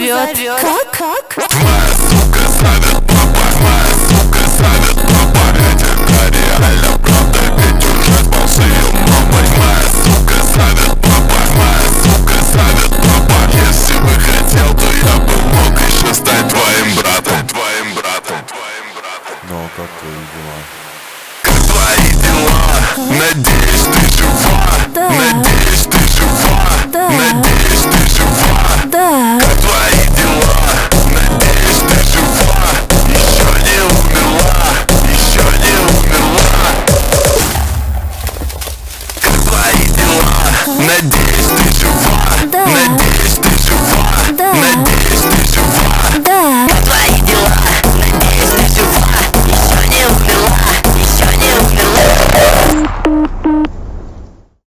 зовет. Как? Твоя сука зовет папа, твоя сука зовет папа. Это реально правда, ведь уже спал с ее мамой. Моя сука зовет папа, моя сука зовет папа. Если бы хотел, то я бы мог еще стать твоим братом, твоим братом, твоим братом. Ну, как твои дела? Как твои дела? Надеюсь, ты жива. Да. Надеюсь, ты жива. Да. Надеюсь, ты жива. Да. Как твои